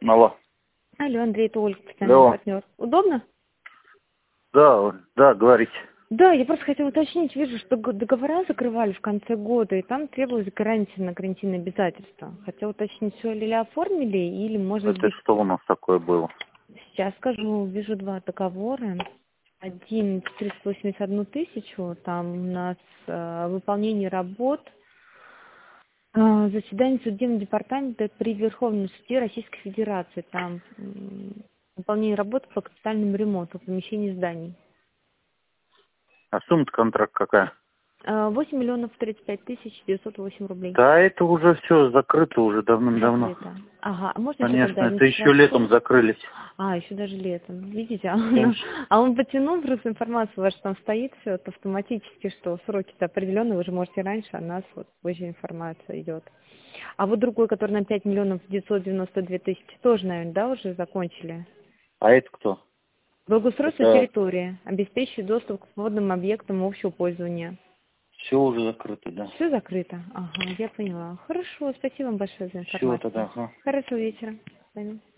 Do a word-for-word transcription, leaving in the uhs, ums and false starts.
Алло. Алло, Андрей, это Ольга, постоянный Алло. партнер. Удобно? Да, да, говорите. Да, я просто хотела уточнить, вижу, что г- договора закрывали в конце года, и там требовалось гарантия на гарантийные обязательства. Хотела уточнить, все ли оформили, или, может Это быть, что у нас такое было? сейчас скажу, вижу два договора. Один триста восемьдесят одну тысячу, там у нас э, выполнение работ, э, заседание судебного департамента при Верховном суде Российской Федерации, там м, выполнение работ по капитальному ремонту помещений зданий. А сумма контракт какая? Э, восемь миллионов тридцать пять тысяч девятьсот восемь рублей. Да, это уже все закрыто уже давным-давно. Закрыто. Ага, а можно еще Конечно, тогда это один еще вопрос? летом закрылись. А, еще даже летом. Видите, а он, Конечно. а он потянул просто информацию, ваша там стоит, все это автоматически, что сроки-то определенные, вы же можете раньше, а нас вот позже информация идет. А вот другой, который на пять миллионов девятьсот девяносто две тысячи, тоже, наверное, да, уже закончили? А это кто? Благоустройство Это территории, обеспечивает доступ к водным объектам общего пользования. все уже закрыто, да. Все закрыто? Ага, я поняла. Хорошо, спасибо вам большое за Все информацию. тогда, ага. Хорошего вечера. С вами.